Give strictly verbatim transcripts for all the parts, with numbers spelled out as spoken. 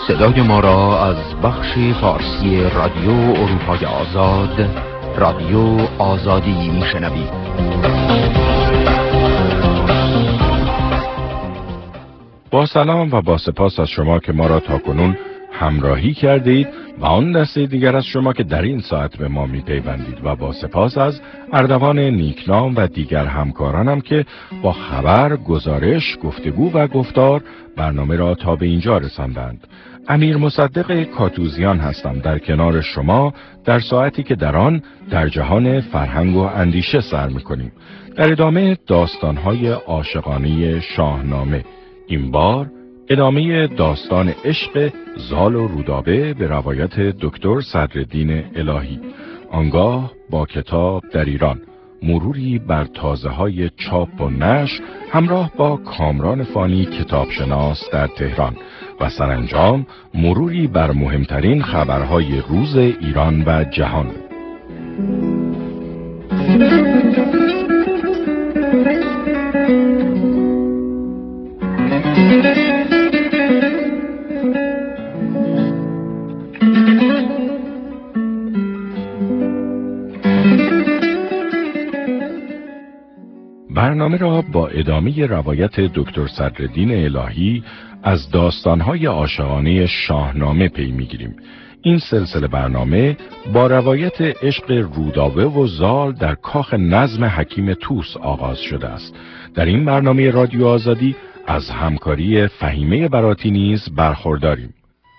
صدای ما را از بخش فارسی رادیو اروپای آزاد، رادیو آزادی میشنوید. با سلام و با سپاس از شما که ما را تاکنون همراهی کردید و آن دسته دیگر از شما که در این ساعت به ما میپیوندید و با سپاس از اردوان نیکنام و دیگر همکارانم که با خبر، گزارش، گفتگو و گفتار برنامه را تا به اینجا رساندند. امیر مصدق کاتوزیان هستم در کنار شما در ساعتی که در آن در جهان فرهنگ و اندیشه سر میکنیم. در ادامه داستانهای عاشقانه شاهنامه، این بار ادامه داستان عشق زال و رودابه به روایت دکتر صدرالدین الهی، آنگاه با کتاب در ایران، مروری بر تازه‌های چاپ و نشر همراه با کامران فانی کتابشناس در تهران و سرانجام مروری بر مهمترین خبرهای روز ایران و جهان. برنامه را با ادامه روایت دکتر صدرالدین الهی از داستانهای عاشقانه شاهنامه پی میگیریم. این سلسله برنامه با روایت عشق رودابه و زال در کاخ نظم حکیم طوس آغاز شده است. در این برنامه رادیو آزادی از همکاری فهیمه براتی نیز برخورداریم.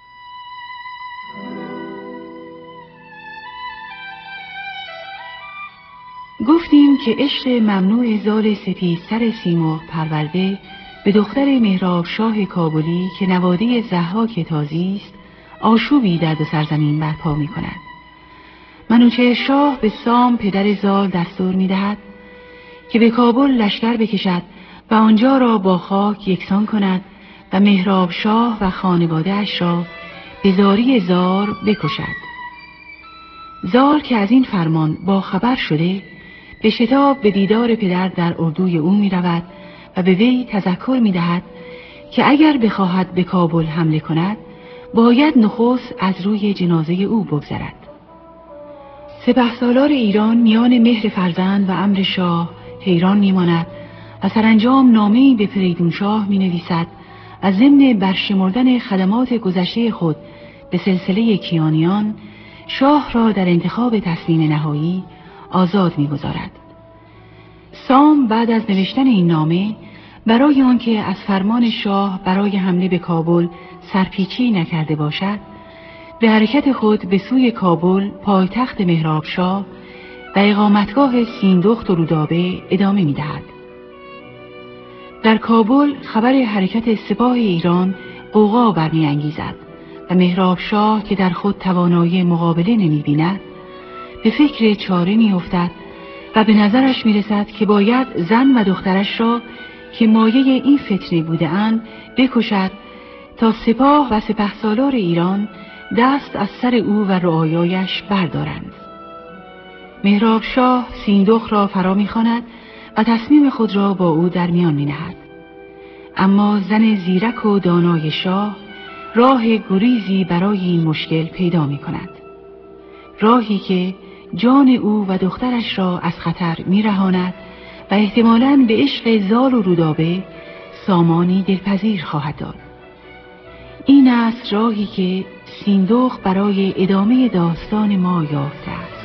گفتیم که عشق ممنوع زال سپید سر سیمرغ پرورده به دختر مهراب شاه کابلی که نواده ضحاک تازی است آشوبی در دو سرزمین برپا می کند. منوچهر شاه به سام پدر زال دستور می دهد که به کابل لشکر بکشد و آنجا را با خاک یکسان کند و مهراب شاه و خانواده اش را به زاری زار بکشد. زال که از این فرمان با خبر شده به شتاب به دیدار پدر در اردوی او می رود و به وی تذکر می دهد که اگر بخواهد به کابل حمله کند باید نخست از روی جنازه او بگذرد. سپهسالار ایران میان مهر فرزند و امر شاه حیران می ماند و سرانجام نامه‌ای به فریدون شاه می نویسد و ضمن برشمردن خدمات گذشته خود به سلسله کیانیان شاه را در انتخاب تصمیم نهایی آزاد می‌گذارد. سام بعد از نوشتن این نامه برای آنکه از فرمان شاه برای حمله به کابل سرپیچی نکرده باشد به حرکت خود به سوی کابل پایتخت مهراب شاه و اقامتگاه سیندخت و رودابه ادامه می‌دهد. در کابل خبر حرکت سپاه ایران غوغا برمی‌انگیزد و مهراب شاه که در خود توانایی مقابله نمی‌بیند به فکر چاره می‌افتد و به نظرش می‌رسد که باید زن و دخترش را که مایه این فتنه بوده‌اند بکشد تا سپاه و سپهسالار ایران دست از سر او و رعایایش بردارند. مهراب شاه سیندخت را فرا می‌خواند و تصمیم خود را با او در میان می‌نهد. اما زن زیرک و دانای شاه راه گریزی برای این مشکل پیدا می‌کند. راهی که جان او و دخترش را از خطر می‌رهاند و احتمالاً به عشق زال و رودابه سامانی دلپذیر خواهد داد. این است راهی که سیندخت برای ادامه داستان ما یافته است.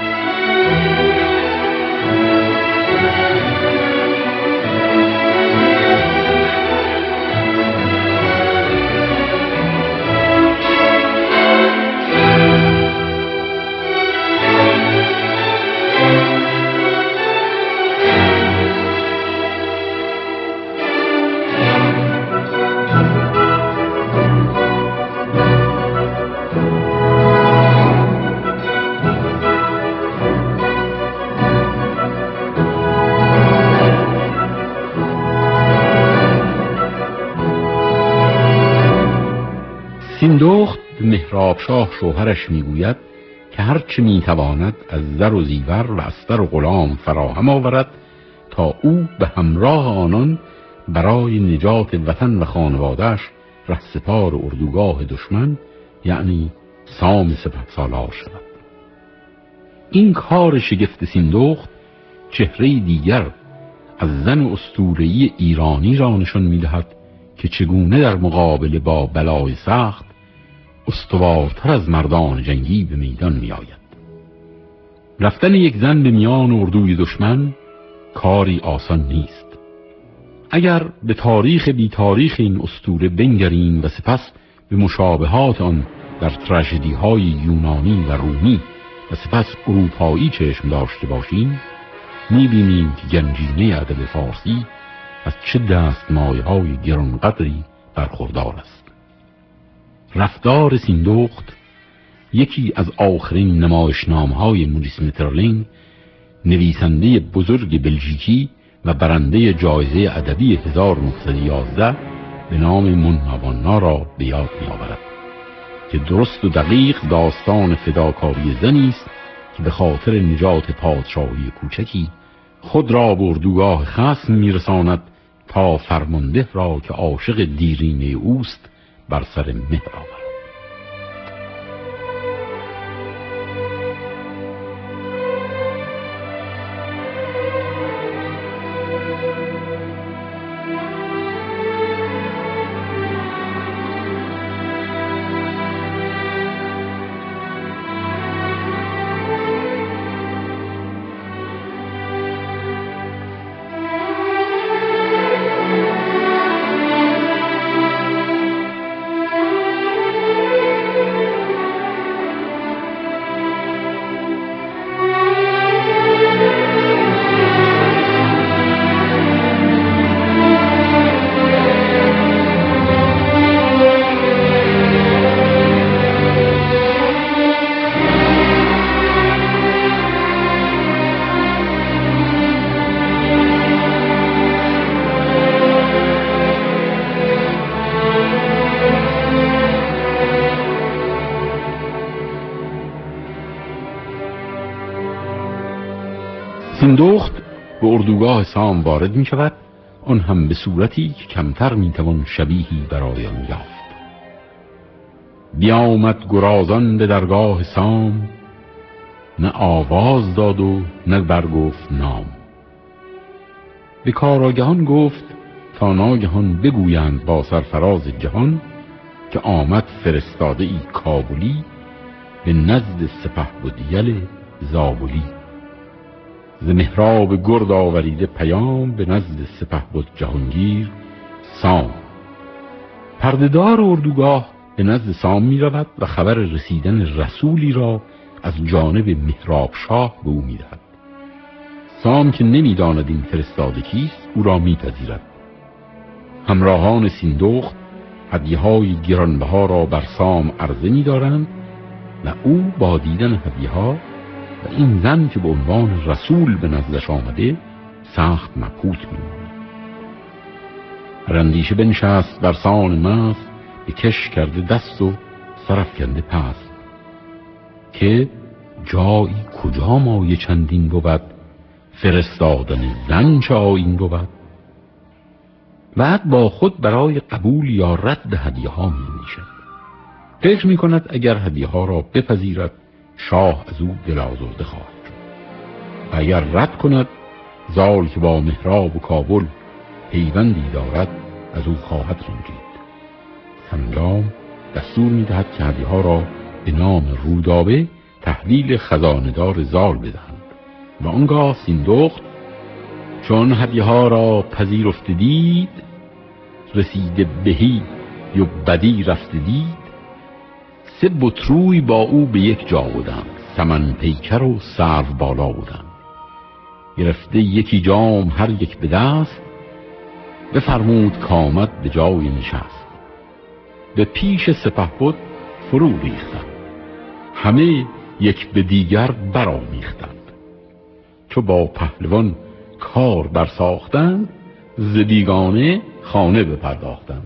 سیندخت به مهراب شاه شوهرش میگوید که هرچه میتواند از زر و زیور و استر و غلام فراهم آورد تا او به همراه آنان برای نجات وطن و خانوادهش رهسپار اردوگاه دشمن یعنی سام سپهسالار شود. این کار شگفت سیندخت چهره دیگر از زن اسطوره‌ای ایرانی را نشان می‌دهد که چگونه در مقابله با بلای سخت استوارتر از مردان جنگی به میدان می‌آید. رفتن یک زن به میان اردوی دشمن کاری آسان نیست. اگر به تاریخ بی تاریخ این اسطوره بنگریم و سپس به مشابهات آن در تراژدی‌های یونانی و رومی و سپس اروپایی چشم داشته باشیم، می‌بینیم که گنجینه ادب فارسی از چه دستمایه‌های گرانقدری برخوردار است. رفتار سیندخت یکی از آخرین نمایشنامه‌های موریس مترلینگ، نویسنده بزرگ بلژیکی و برنده جایزه ادبی هزار و نهصد و یازده به نام مناوانا را به یاد می‌آورد که درست و دقیق داستان فداکاری زنی است که به خاطر نجات پادشاهی کوچکی خود را به اردوگاه خصم می‌رساند تا فرمانده را که عاشق دیرینه اوست بر سر مهر آورد. سیندخت به اردوگاه سام وارد می شود، آن هم به صورتی که کمتر می توان شبیهی برای آن یافت. بیامد گرازان به درگاه سام، نه آواز داد و نه برگفت نام. به کاراگهان گفت تا ناگهان بگویند با سرفراز جهان که آمد فرستاده ای کابلی به نزد سپهبد یل زابلی. ز مهراب گرد آوریده پیام به نزد سپهبد جهانگیر سام. پردهدار اردوگاه به نزد سام می رود و خبر رسیدن رسولی را از جانب مهراب شاه به او می دهد. سام که نمی داند این فرستاده کیست او را می پذیرد. همراهان سیندخت هدیه های گرانبها را بر سام عرضه می دارند و او با دیدن هدیه ها و این زن که به عنوان رسول به نزدش آمده سخت مبهوت می‌ماند. رندیشه بنشست بر سان مست، به کش کرده دست و سرافکنده پست. که جایی کجا مایه چندین بود، فرستادن زن چه آیین بود. بعد با خود برای قبول یا رد هدیه ها می‌اندیشد. فکر می‌کند اگر هدیه ها را بپذیرد شاه از او دل آزرده خواهد شد و اگر رد کند زال که با مهراب و کابل پیوندی دارد از او خواهد رنجید. سرانجام دستور می‌دهد که هدیه ها را به نام رودابه تحویل خزانه‌دار زال بدهند و آنگاه سیندخت چون هدیه ها را پذیرفته دید، رسیده بهی یا بدی رفته دید، سه بطروی با او به یک جا بودند، سمن پیکر و سرو بالا بودند. گرفته یکی جام هر یک به دست، بفرمود کامد به جای نشست. به پیش سپهبد فرو ریختند، همه یک به دیگر برآمیختند. چو با پهلوان کار برساختند، ز بیگانه خانه بپرداختند.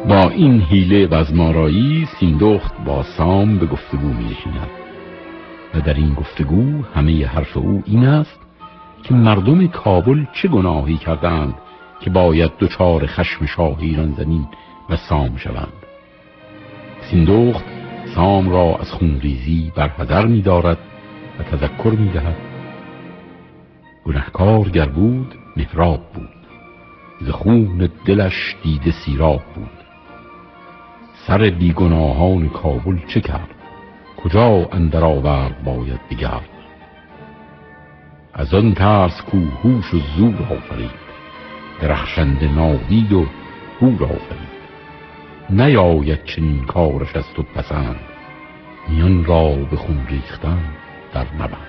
با این حیله و ازمارایی سیندخت با سام به گفتگو می نشیند و در این گفتگو همه حرف او این است که مردم کابل چه گناهی کردند که باید دچار خشم شاه ایران زمین و سام شوند. سیندخت سام را از خونریزی برحذر می دارد و تذکر می دهد گنهکار گر بود مهراب بود، ز خون دلش دیده سیراب بود. سر بیگناهان کابل چه کرد، کجا اندر آورد باید بگرد. از آن ترس کو هوش و زور آفرید، درخشنده نادید و هور آفرید. نیاید چنین کارش از تو پسند، میان را به خون ریختن در نبند.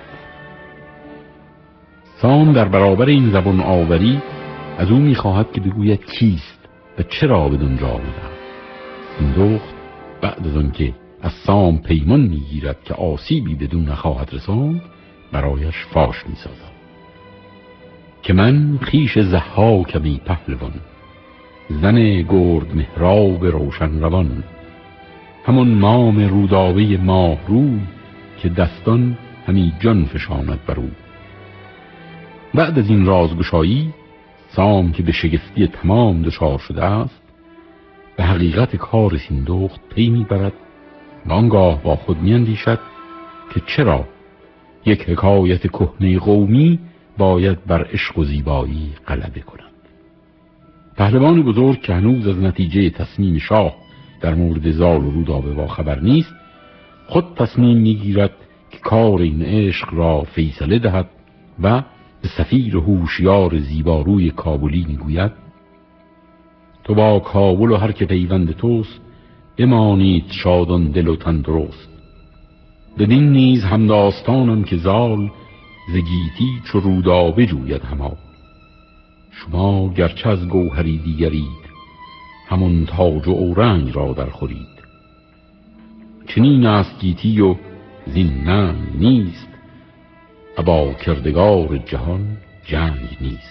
سام در برابر این زبان آوری از او میخواهد که بگوید کیست و چرا بدون جا آمده. سیندخت بعد از آن که از سام پیمان میگیرد که آسیبی بدون نخواهد رساند برایش فاش میسازد که من خیش ضحاکم ای پهلوان، زن گرد مهراب روشن روان. همون مام رودابه ماه روی، که دستان همی جان فشاند بر او. بعد از این رازگشایی سام که به شگفتی تمام دچار شده است به حقیقت کار سیندخت پی میبرد و آنگاه با خود میاندیشد که چرا یک حکایت کهنه قومی باید بر عشق و زیبایی غلبه کند. پهلوان بزرگ که هنوز از نتیجه تصمیم شاه در مورد زال و رودابه با خبر نیست، خود تصمیم میگیرد که کار این عشق را فیصله دهد و به سفیر هوشیار زیباروی کابلی میگوید تو با کابل و هر که پیوند توست، بمانید شادان دل و تن درست. بدین نیز همداستانم که زال، ز گیتی چو رودابه جوید همال. شما گرچه از گوهری دیگرید، همون تاج و اورنگ را در خورید. چنین است گیتی و زین ننگ نیست، ابا کردگار جهان جنگ نیست.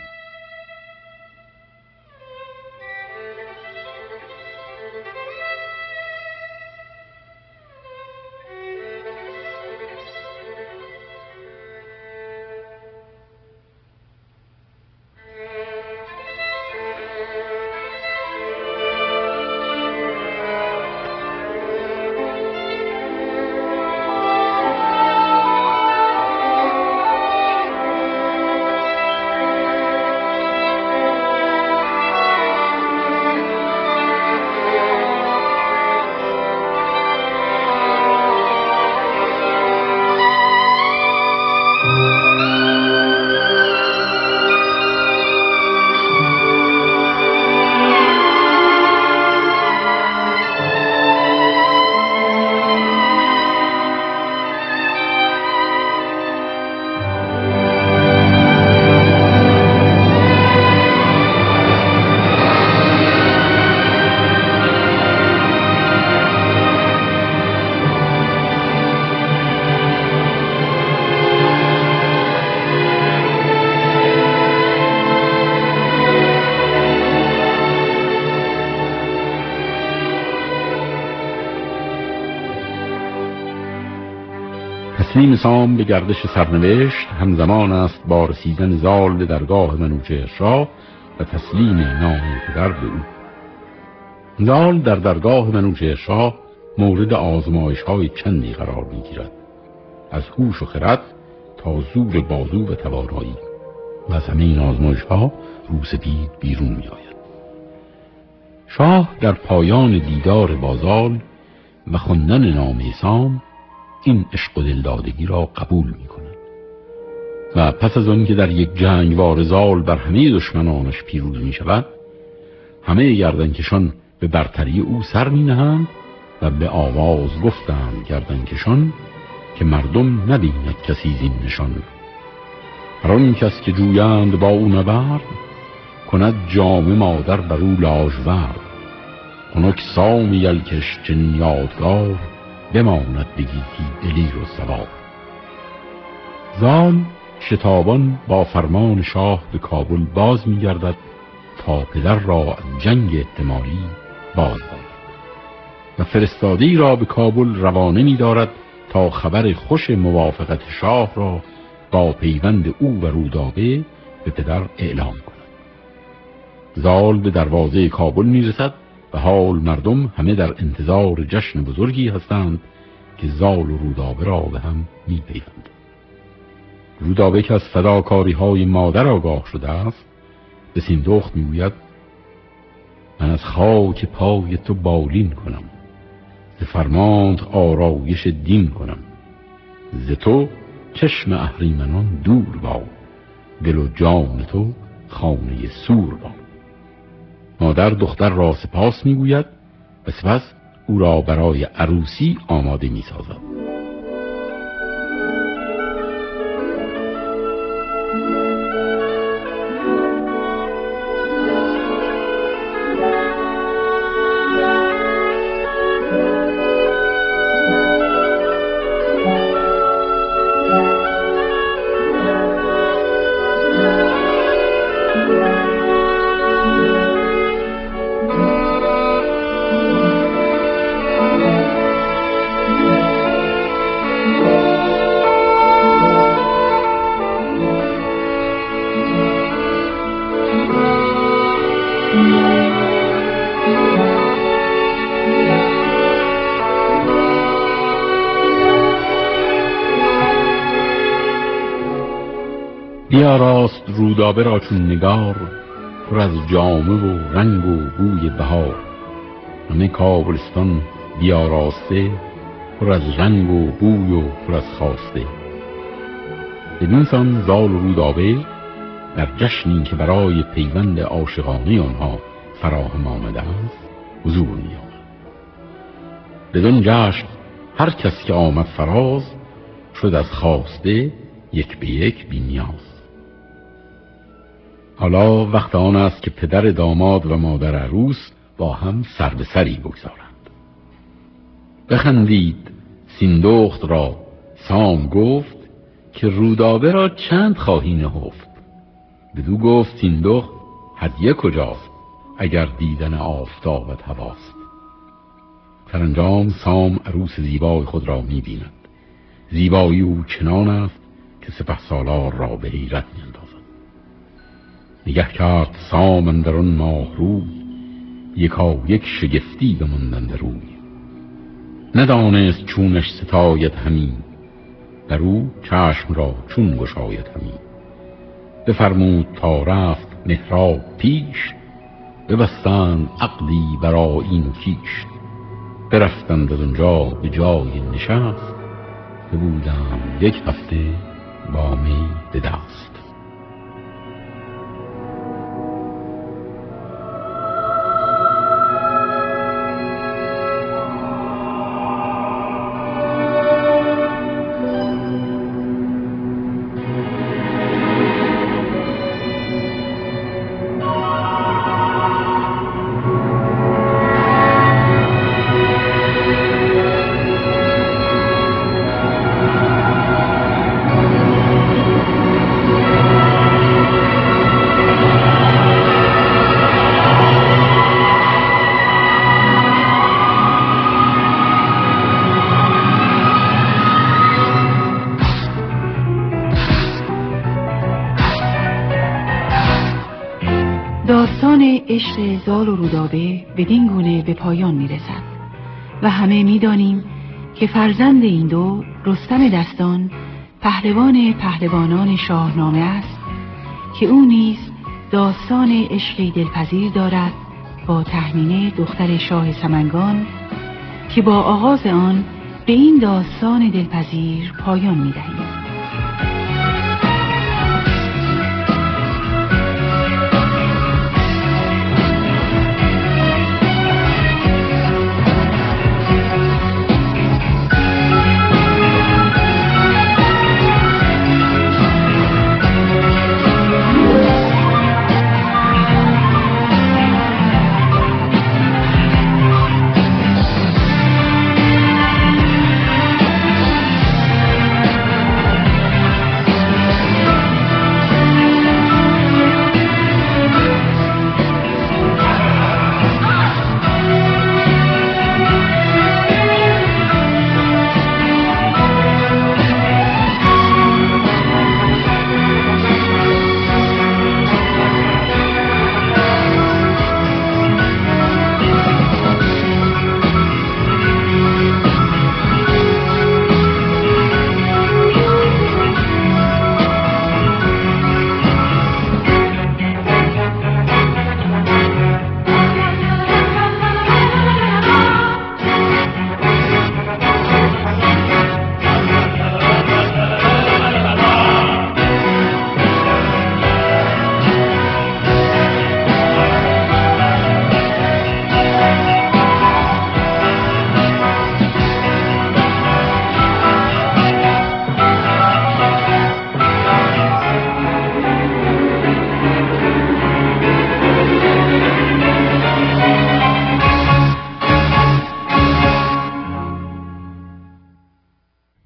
تسلیم سام به گردش سرنوشت همزمان است با رسیدن زال به درگاه منوچهرشاه و تسلیم نامه پدر به او. زال در درگاه منوچهرشاه مورد آزمایش های چندی قرار می گیرد، از هوش و خرد تا زور بازو و توانایی، و از همه این آزمایش ها روسپید بیرون می آید. شاه در پایان دیدار با زال و خواندن نامه سام این عشق و دلدادگی را قبول می کند و پس از آن که در یک جنگوار زال بر همه دشمنانش پیروز می شود، همه گردنکشان به برتری او سر می نهند و به آواز گفتند گردنکشان که مردم نبیند کسی زین نشان. هر آن کس که جویند با او نبرد، کند جامه مادر بر او لاژورد. خنک سام یلکش چنین یادگار، بماند بگیتی دلیر و سوار. زال شتابان با فرمان شاه به کابل باز می گردد تا پدر را از جنگ احتمالی باز دارد و فرستاده‌ای را به کابل روانه می دارد تا خبر خوش موافقت شاه را با پیوند او و رودابه به پدر اعلام کند. زال به دروازه کابل می رسد و حال مردم همه در انتظار جشن بزرگی هستند که زال و رودابه را به هم می پیوند. رودابه که از فداکاری های مادر آگاه شده است به سیندخت می گوید من از خاک پای تو بالین کنم، ز فرمانت آرایش دین کنم، ز تو چشم اهریمنان دور باد، دل و جان تو خانه سور باد. مادر دختر را سپاس میگوید و سپس او را برای عروسی آماده میسازد. بیاراست رودابه را چون نگار، پر از جامه و رنگ و بوی بهار. همه کابلستان بیاراسته، پر از رنگ و بوی و پر از خواسته. بدین سان زال و رودابه در جشنی که برای پیوند عاشقانه آنها فراهم آمده است حضور می آمد. بدان جشن هر کس که آمد فراز، شد از خواسته یک به یک بی نیاز. حالا وقت آن است که پدر داماد و مادر عروس با هم سر به سری بگذارند. بخندید سیندخت را سام گفت، که رودابه را چند خواهی نهفت. بدو گفت سیندخت هدیه کجاست، اگر دیدن آفتابت هواست. سرانجام سام عروس زیبای خود را می بیند. زیبایی او چنان است که سپهسالار را به حیرت می اندازد. نگه کرد سام اندر آن ماه روی، یکا یک شگفتی بماندند روی. ندانست چونش ستاید همی، در او چشم را چون گشاید همی. بفرمود تا رفت مهراب پیش، ببستند عقدی بر آیین و کیش. برفتند از اونجا به جای نشست، بودند یک هفته با می به دست. داستان عشق زال و رودابه بدین گونه به پایان می رسد و همه می دانیم که فرزند این دو رستم دستان پهلوان پهلوانان شاهنامه است که او نیز داستان عشقی دلپذیر دارد با تهمینه دختر شاه سمنگان که با آغاز آن به این داستان دلپذیر پایان می دهیم.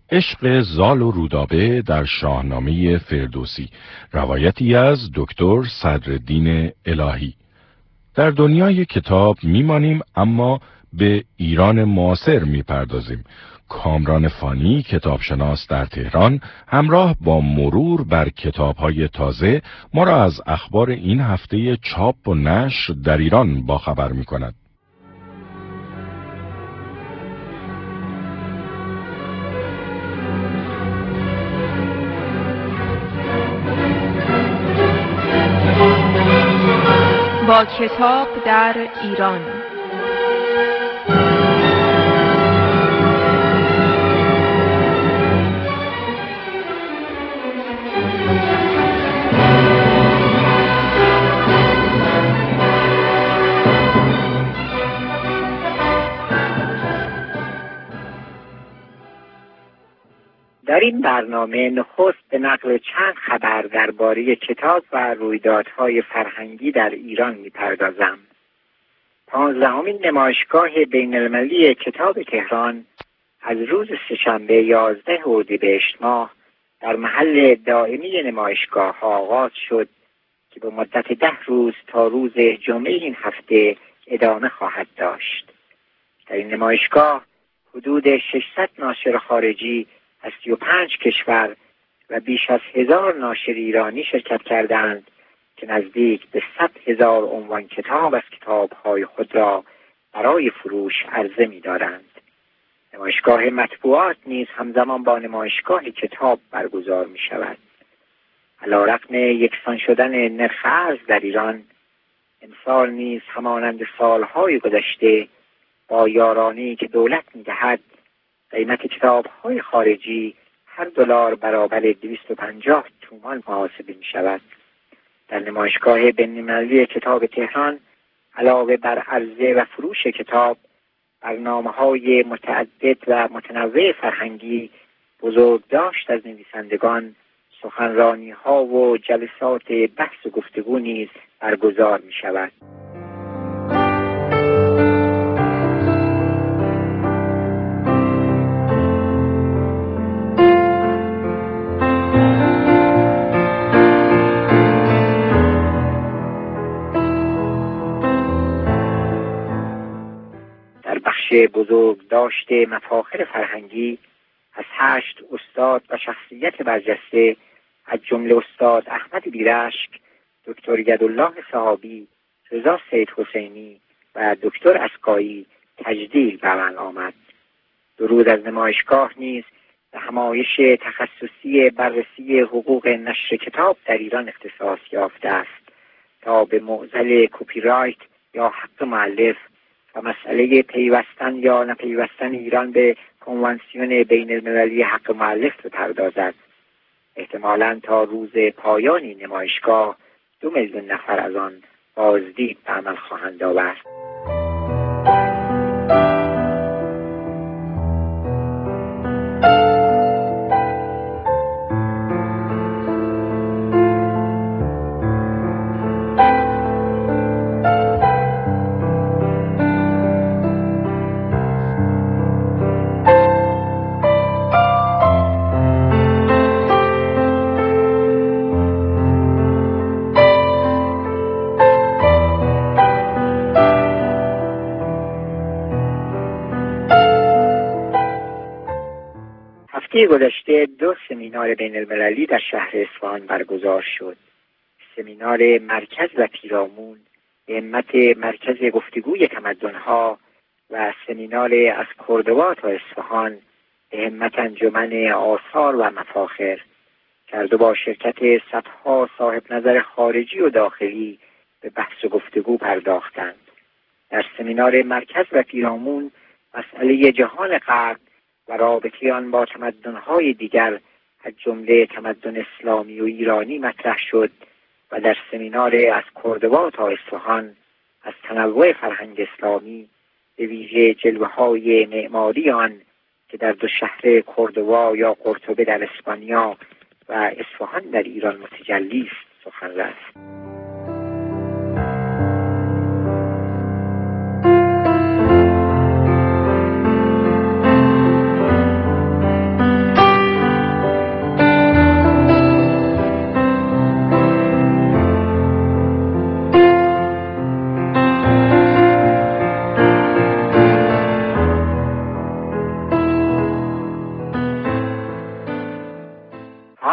عشق زال و رودابه در شاهنامه فردوسی، روایتی از دکتر صدرالدین الهی. در دنیای کتاب میمانیم اما به ایران معاصر میپردازیم. کامران فانی، کتابشناس در تهران، همراه با مرور بر کتاب‌های تازه ما را از اخبار این هفته چاپ و نشر در ایران باخبر می‌کند. با کتاب در ایران. در این برنامه نخست به نقل چند خبر درباره کتاب و رویدادهای فرهنگی در ایران می‌پردازم. پانزدهمین نمایشگاه بین‌المللی کتاب تهران از روز سه‌شنبه یازده اردیبهشت ماه در محل دائمی نمایشگاه آغاز شد که به مدت ده روز تا روز جمعه این هفته ادامه خواهد داشت. در این نمایشگاه حدود ششصد ناشر خارجی از سی و پنج کشور و بیش از هزار ناشر ایرانی شرکت کردند که نزدیک به صد هزار عنوان کتاب از کتاب‌های خود را برای فروش عرضه می‌دارند. نمایشگاه مطبوعات نیز همزمان با نمایشگاه کتاب برگزار می‌شود. علی‌رغم یکسان شدن نرخ ارز در ایران، امسال نیز همانند سال‌های گذشته با یارانه‌ای که دولت می‌دهد قیمت کتاب‌های خارجی هر دلار برابر دویست و پنجاه تومان محاسبه می‌شود. در نمایشگاه بین‌المللی کتاب تهران علاوه بر عرضه و فروش کتاب، برنامه‌های متعدد و متنوع فرهنگی، بزرگداشت از نویسندگان، سخنرانی‌ها و جلسات بحث و گفتگو نیز برگزار می‌شود. بزرگ داشته مفاخر فرهنگی از هشت استاد و شخصیت برجسته از جمله استاد احمد بیرشک، دکتر یدالله صحابی، رضا سید حسینی و دکتر اسکایی تجلیل به عمل آمد. دو روز از نمایشگاه نیز به همایش تخصصی بررسی حقوق نشر کتاب در ایران اختصاص یافته است تا به معضل کپی رایت یا حق مؤلف و مسئله پیوستن یا نپیوستن ایران به کنوانسیون بین المللی حق مؤلف بپردازد. احتمالاً تا روز پایانی نمایشگاه دو میلیون نفر از آن بازدید به عمل خواهند آورد. هفته گذشته دو سمینار بین المللی در شهر اصفهان برگزار شد. سمینار مرکز و پیرامون به همت مرکز گفتگوی تمدن‌ها و سمینار از کردوا تا اصفهان به همت انجمن آثار و مفاخر کرد و با شرکت صدها صاحب نظر خارجی و داخلی به بحث و گفتگو پرداختند. در سمینار مرکز و پیرامون مسئله جهان غرب و رابطه آن با تمدن‌های دیگر از جمله تمدن اسلامی و ایرانی مطرح شد و در سمینار از کردوا تا اصفهان از تنوع فرهنگ اسلامی به ویژه جلوه‌های معماری آن که در دو شهر کردوا یا قرطبه در اسپانیا و اصفهان در ایران متجلی است سخن رفت.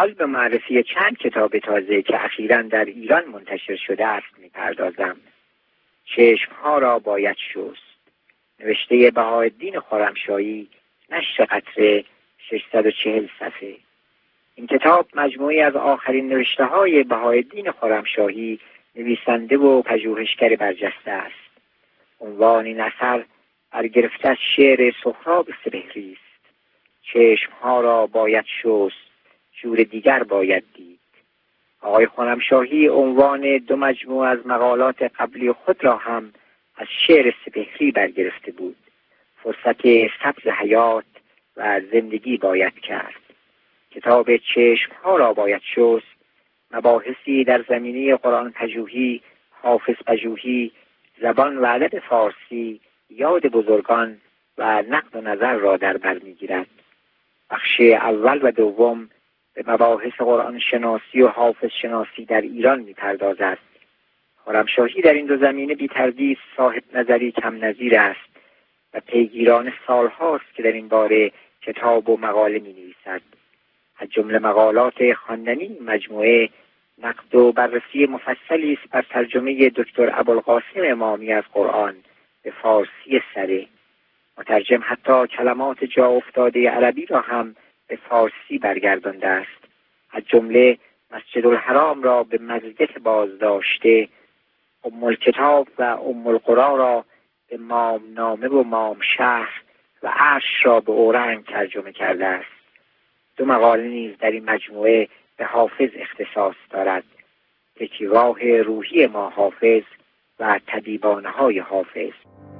حال به معرفی چند کتاب تازه که اخیراً در ایران منتشر شده است می‌پردازم. چشم‌ها را باید شست، نوشته بهاءالدین خرمشاهی، نشر قطره، ششصد و چهل صفحه. این کتاب مجموعی از آخرین نوشته‌های بهاءالدین خرمشاهی، نویسنده و پژوهشگر برجسته است. عنوان این اثر برگرفته از شعر سهراب سپهری است. چشم‌ها را باید شست، جور دیگر باید دید. آقای خرمشاهی عنوان دو مجموعه از مقالات قبلی خود را هم از شعر سپهری برگرفته بود. فرصت سبز حیات و زندگی باید کرد. کتاب چشم‌ها را باید شست مباحثی در زمینه قرآن پژوهی، حافظ پژوهی، زبان و ادب فارسی، یاد بزرگان و نقد و نظر را در بر می‌گیرد. بخش اول و دوم به مباحث قرآن شناسی و حافظ شناسی در ایران می‌پردازد. خرمشاهی در این دو زمینه بی تردید صاحب نظری کم نظیر است و پیگیران سالهاست که در این باره کتاب و مقاله می‌نویسد. از جمله مقالات خواندنی مجموعه نقد و بررسی مفصلی است بر ترجمه دکتر ابوالقاسم امامی از قرآن به فارسی سره. مترجم حتی کلمات جا افتاده عربی را هم به فارسی برگردانده است. از جمله مسجد الحرام را به مسجد بازداشته، ام الکتاب و ام القرا را به مام نامه و مام شهر و عرش را به اورنگ ترجمه کرده است. دو مقاله نیز در این مجموعه به حافظ اختصاص دارد. یکی راه روحی ما حافظ و طبیبانه های حافظ.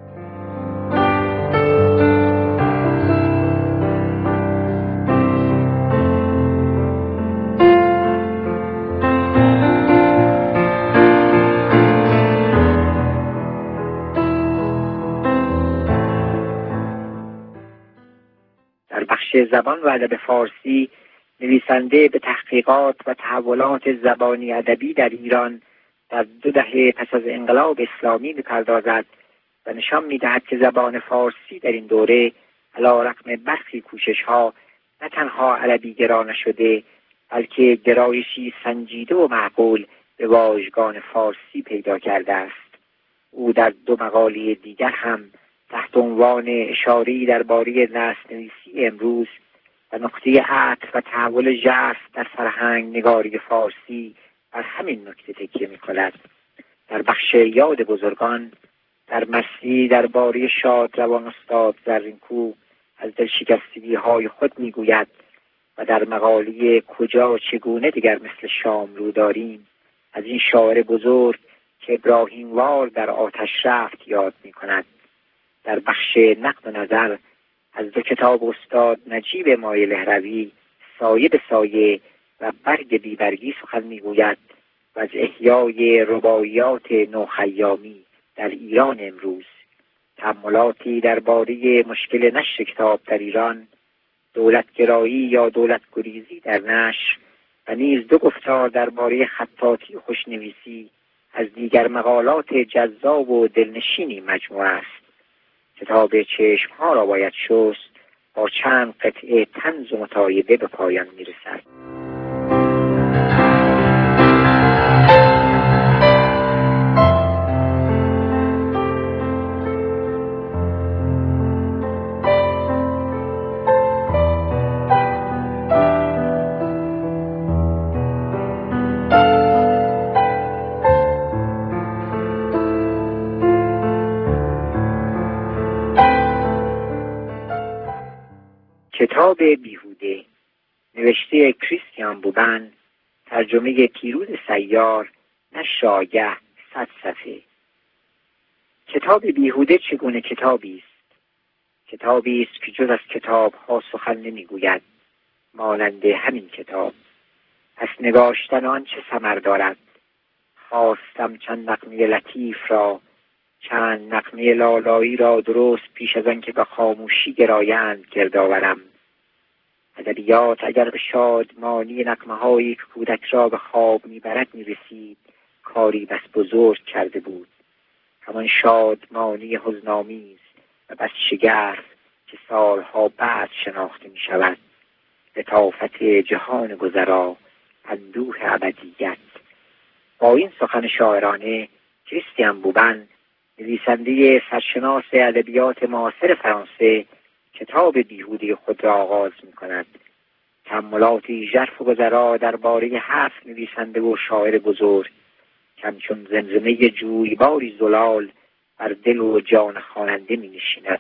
زبان و ادب فارسی نویسنده به تحقیقات و تحولات زبانی ادبی در ایران در دو دهه پس از انقلاب اسلامی می‌پردازد و نشان می‌دهد که زبان فارسی در این دوره علی‌رغم برخی کوشش‌ها نه تنها عربی گرا نشده، بلکه گرایشی سنجیده و معقول به واژگان فارسی پیدا کرده است. او در دو مقاله دیگر هم تحت عنوان اشاره‌ای درباره نثرنویسی امروز و نقطه عطف و تحول ژرف در فرهنگ نگاری فارسی بر همین نکته تکیه می‌کند. در بخش یاد بزرگان در مصنوی درباره شادروان استاد زرینکو از دلشکستگی‌های خود می‌گوید و در مقاله کجا چگونه دیگر مثل شاملو داریم از این شاعر بزرگ که ابراهیموار در آتش رفت یاد می‌کند. در بخش نقد و نظر از دو کتاب استاد نجیب مایلهروی، سایه به سایه و برگ بیبرگی سخن میگوید و از احیای رباعیات نوخیامی در ایران امروز، تأملاتی درباره مشکل نشر کتاب در ایران، دولتگرایی یا دولتگریزی در نشر و نیز دو گفتار درباره خطاطی و خوشنویسی از دیگر مقالات جذاب و دلنشینی مجموعه است. کتاب چشم‌ها را باید شست با چند قطعه طنز و مطایبه به پایان می‌رسد. کتاب بیهوده نوشته کریستیان بوبن، ترجمه پیروز سیار، نشر آگه، صد صفحه. کتاب بیهوده چگونه کتابی است؟ کتابی است که جز از کتاب ها سخن نمیگوید، مانند همین کتاب. پس نگاشتن آن چه ثمر دارد؟ خواستم چند نغمه لطیف را، چند نغمه لالایی را درست پیش از آن که به خاموشی گرایند گرد آورم. ادبیات اگر به شادمانی نغمه‌هایی که کودک را به خواب میبرد میرسید، کاری بس بزرگ کرده بود. همان شادمانی حزن‌آمیز و بس شگرف که سالها بعد شناخته میشود. لطافت جهان گذرا، اندوه ابدیت. با این سخن شاعرانه کریستیان بوبن، نویسنده سرشناس ادبیات معاصر فرانسه، کتاب بیهوده خود را آغاز می کند. تأملاتی ژرف و گذرا درباره هفت نویسنده و شاعر بزرگ که همچون زمزمه جویباری زلال بر دل و جان خواننده می نشیند.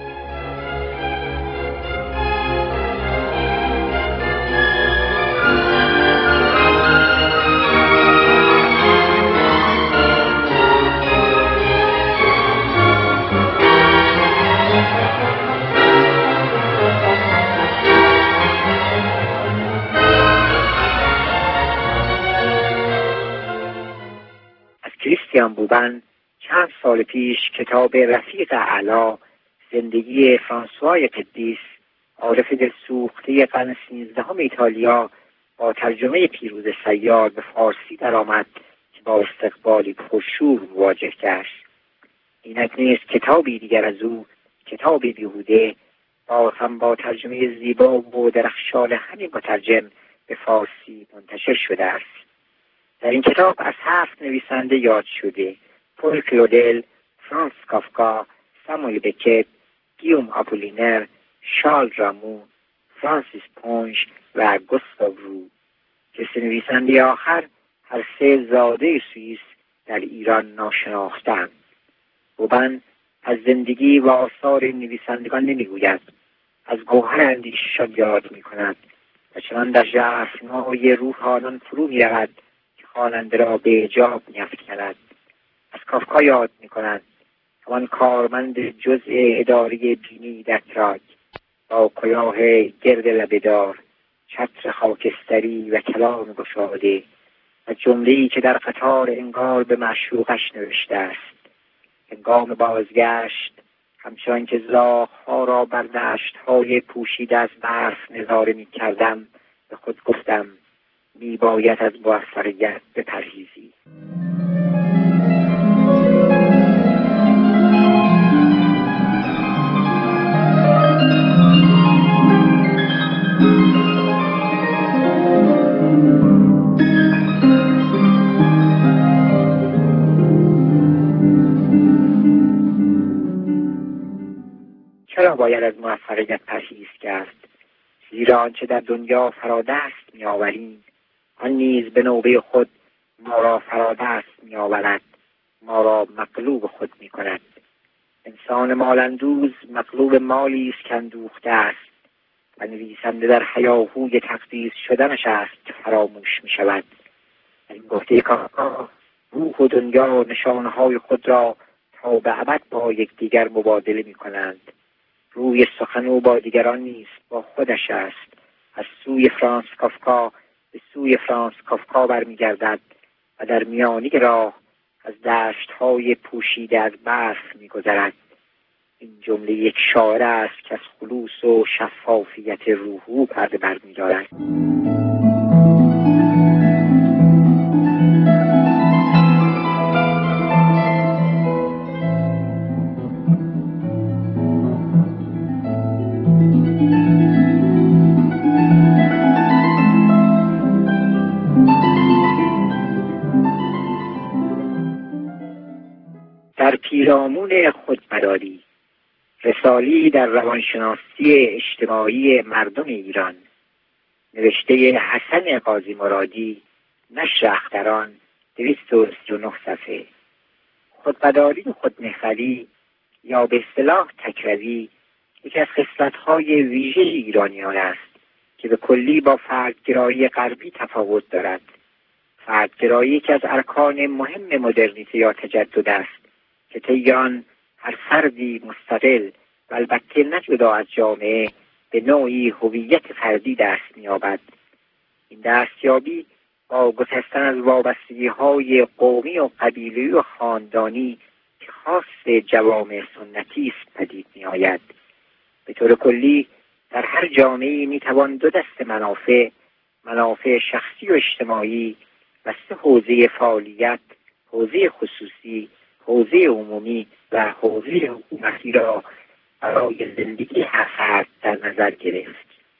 کریستیان بوبن چند سال پیش کتاب رفیق اعلی، زندگی فرانسوای قدیس، عارف دلسوخته قرن سیزدهم ایتالیا، با ترجمه پیروز سیار به فارسی درآمد که با استقبالی پرشور مواجه گشت. اینک نیز کتابی دیگر از او، کتاب بیهوده، با هم با ترجمه زیبا و درخشان همین مترجم به فارسی منتشر شده است. در این کتاب از هفت نویسنده یاد شده: پل کلودل، فرانس کافکا، ساموئل بکت، گیوم آپولینر، شارل رامو، فرانسیس پونش و گوستاو رو که سه نویسنده آخر هر سه زاده سوئیس در ایران ناشناخته‌اند. بوبن از زندگی و آثار نویسندگان نمیگوید، از گوهر اندیششان یاد می‌کند و چنان در ژرفنای روح آنان فرو می‌رود خواننده را به اعجاب می‌افکند. از کافکا یاد می‌کند، همان کارمند جزء اداری بینی در پراگ با کلاه گرد لبه‌دار، چتر خاکستری و کلام گشاده و جمله‌ای که در قطار انگار به معشوقش نوشته است: هنگام بازگشت همچنان که زاغ‌ها را بر دشت‌های پوشیده از برف نظاره می‌کردم، به خود گفتم می باید از موفقیت بپرهیزی. چرا باید از موفقیت پرهیز کرد؟ زیرا آنچه در دنیا فرادست می آوریم، آن نیز به نوبه خود ما را فرادست می آورد، ما را مغلوب خود می کند. انسان مالندوز مغلوب مالی است که اندوخته است و نویسنده در هیاهوی تقدیس شدنش است که فراموش می شود. این گفته کافکا، روح و دنیا نشانهای خود را تا به ابد با یکدیگر مبادله می کنند. روی سخن او با دیگران نیست، با خودش است. از سوی فرانس کافکا به سوی فرانس کافکا برمیگردد و در میانی راه از دشت‌های پوشیده از برف می‌گذرد. این جمله یک شاعر است که از خلوص و شفافیت روح او پرده برمی‌دارد. در پیرامون خودمداری، رسالی در روانشناسی اجتماعی مردم ایران، نوشته حسن قاضی مرادی، نشر اختران، دویست و سی و نه صفحه. خودمداری و خودمحوری یا به اصطلاح تکروی یکی از خصلت‌های ویژه ایرانیان است که به کلی با فردگرایی غربی تفاوت دارد. فردگرایی که از ارکان مهم مدرنیته یا تجدد است که طی آن هر فردی مستقل و البته نه جدا از جامعه به نوعی هویت فردی دست می‌یابد. این دستیابی با گسستن از وابستگی‌های قومی و قبیله‌ای و خاندانی که خاص جوامع سنتی است پدید می‌آید. به طور کلی در هر جامعه‌ای می‌توان دو دسته منافع، منافع شخصی و اجتماعی و سه حوزه فعالیت، حوزه خصوصی، حوزه عمومی و حوزه حکومتی را برای زندگی هر فرد در نظر گرفت.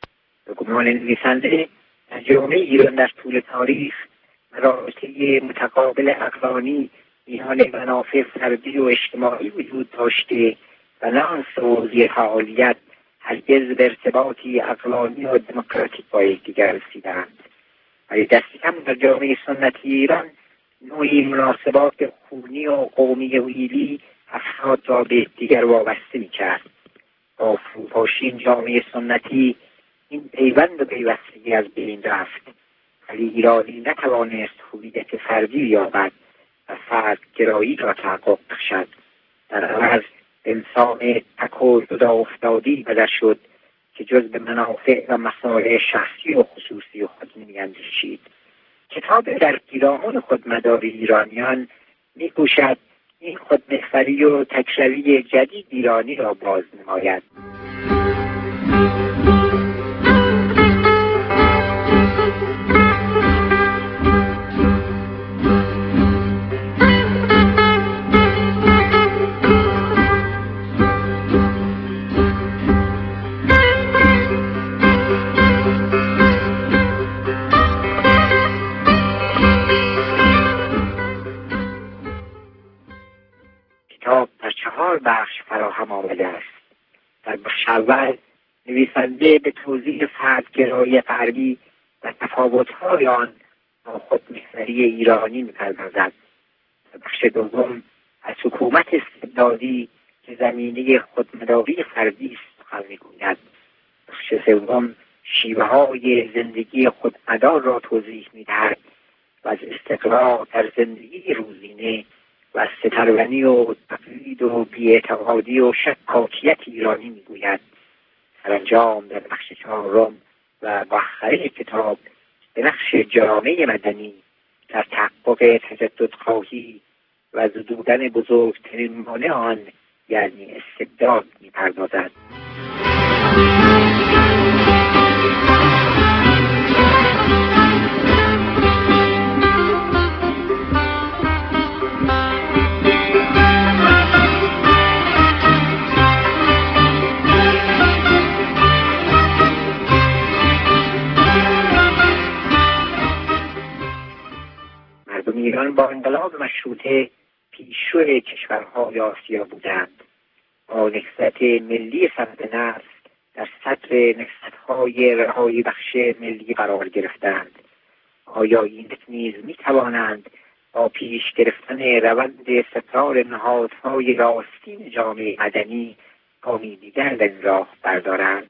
به گمان نویسنده در جامعه ایران در طول تاریخ رابطه متقابل عقلانی میان منافع فردی و اجتماعی وجود داشته و نه آن سوزی فعالیت هرگز به ارتباطی عقلانی و دموکراتیک با یکدیگر رسیدند. ولی دست کم در جامعه سنتی ایران نوعی مناسبات خونی و قومی و ایلی افراد را به دیگر وابسته می‌کرد. با فروپاشی این جامعه سنتی این پیوند و پیوستگی از بین رفت، ولی ایرانی نتوانست هویت فردی یابد و فردگرایی را تحقق بخشد. در عوض انسان تک و جدا افتادی بدل شد که جز به منافع و مصالح شخصی و خصوصی خود نمی‌اندیشید. کتاب در پیرامون خودمدار ایرانیان می‌کوشد این خودمحوری و تکروی جدید ایرانی را باز نماید. چهار بخش فراهم آمده است. در بخش اول نویسنده به توضیح فردگرایی غربی و تفاوت‌های آن با خودمحوری ایرانی می‌پردازد. در بخش دوم از حکومت استبدادی که زمینه خودمداری فردی است سخن می‌گوید. بخش سوم شیوه‌های زندگی خودمدار را توضیح می‌دهد و از استقرار در زندگی روزینه و از سترونی و تقلید و بی‌اعتقادی و شکاکیت ایرانی میگوید. سرانجام در بخش چهارم و مؤخره کتاب به نقش جامعه مدنی در تحقق تجددخواهی و زدودن بزرگترین مانع آن یعنی استبداد میپردازد. ایران با انقلاب مشروطه پیشرو کشورهای آسیا بودند. با نهضت ملی سمت نفس در صدر نهضت‌های رهایی بخش ملی قرار گرفتند. آیا این نیز می‌توانند با پیش گرفتن روند ستار نهادهای راستین جامعه مدنی گامی دیگر در این راه بردارند؟